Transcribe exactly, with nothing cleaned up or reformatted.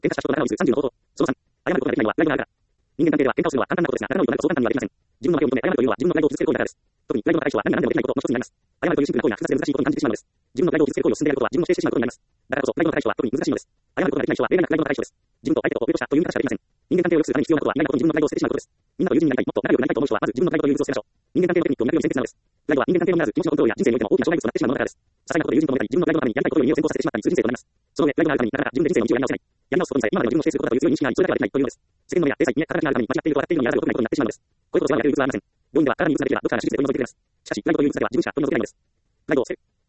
喧嘩した人の仲を許すさんじゅうの方法。そのさん、謝ることができないのはプライドがあるから。人間関係では喧嘩をするのは簡単なことですが、仲直りとなるとそう簡単にはできません。自分の負けを認め謝るというのは自分のプライドを傷つける行為だからです。特にプライドの対象は何が何でもできないことの一つになります。謝るというシンプルな行為が複雑で難しいことに感じてしまうのです。自分のプライドを傷つける行為を進んでいることは自分を否定してしまうことになります。だからこそ、プライドの対象は特に難しいのです。謝ることができない人は例外なくプライドの対象です。自分と相手とを上としたという言い方しかできません。人間関係を良くするために必要なことは何かことに自分のプライドを捨ててしまうことです。みんなと友人になりたい、もっと仲良くなりたいと思う人はまず自分のプライドという物を捨てましょう。人間関係のテクニックを磨くように先決なのです。プライドは人間関係のみならず気持ちのコントロールや人生においても大きな障害物となってしまうものだからです。些細なことで友人と揉めたり、自分のプライドのためにやりたいことより身を先行させてしまったりする人生となります。その上、プライドがあるためになかなか自分で人生の道をやり直せない。やり直すことにさえ今までの自分を否定することだという強い認識があり、それだけはできないというのです。世間の目や体裁、家、体があるために間違っていると分かっているのにやらざるを得ないことになってしまうのです。こういうことを世話にやれる理屈はありません。病院では体にうつができればどちらかが手術で取り除けるです。しかし、プライドといううつだけは自分しか取り除けないのです。プライドを捨てる。